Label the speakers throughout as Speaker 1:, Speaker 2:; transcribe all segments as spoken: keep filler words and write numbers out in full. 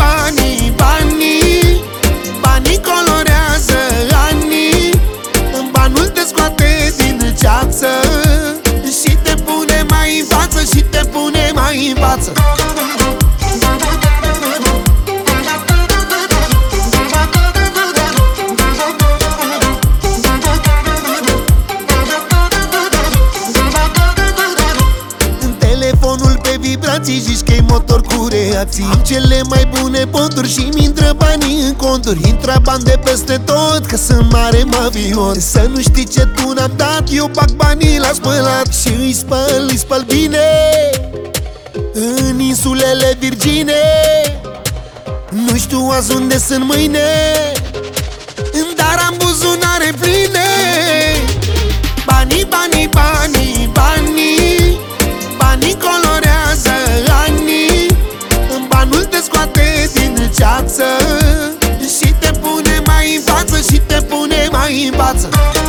Speaker 1: banii, banii, banii colorează anii. Banul te scoate din ceață și te pune mai în față, și te pune mai în față. Telefonul pe vibrații, zici că-i motor cu reacții. Am cele mai bune ponturi și-mi intră banii în conturi. Intră bani de peste tot, că sunt mare mafiot. Să nu știi ce tu n-am dat, eu bag banii la spălat și îi spăl, îi spăl bine în insulele Virgine. Nu știu azi unde sunt mâine, dar am buzunare pline. Banii, banii, banii, banii, banii colorează anii. Banul te scoate din ceață și te pune mai în față, și te pune mai în față.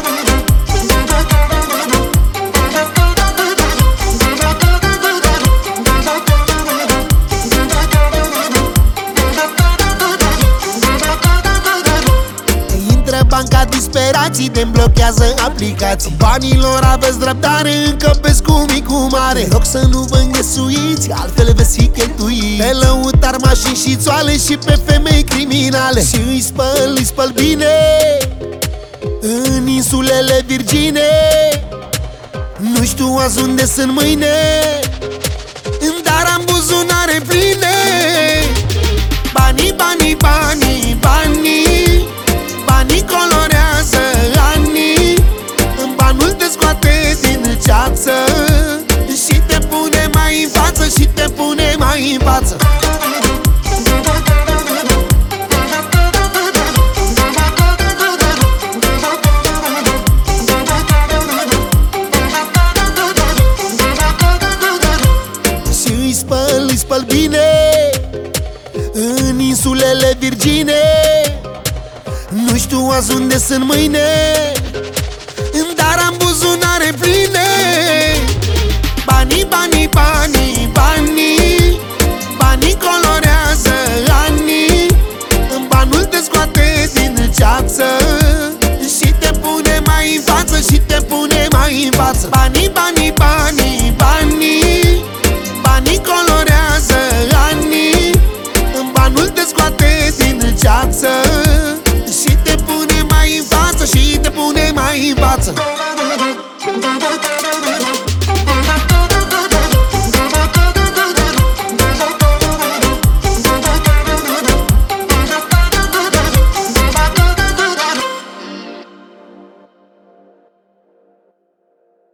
Speaker 1: Banca disperații te blochează aplicații. Banilor aveți dreptare, încăpeți cu micu mare. Rog să nu vă înghesuiți, altfel veți fi cheltuiți pe lăutari, mașini și țoale și pe femei criminale. Și îi spăl, îi spăl bine în insulele Virgine. Nu știu azi unde sunt mâine, dar am buzunare pline. Banii, banii, banii, banii, banii colorează anii. Banul te scoate din ceață și te pune mai în față, și te pune mai în față. Și îi spăl, îi spăl bine în insulele Virgine. Nu știu azi unde sunt mâine, dar am buzunare pline. Banii, banii, banii, banii, banii colorează anii. Banul te scoate din ceață și te pune mai în față, și te pune mai în față. Banii, banii, banii, banii, banii colorează anii. Banul te scoate din ceață și te pune mai în față, și te pune mai în față.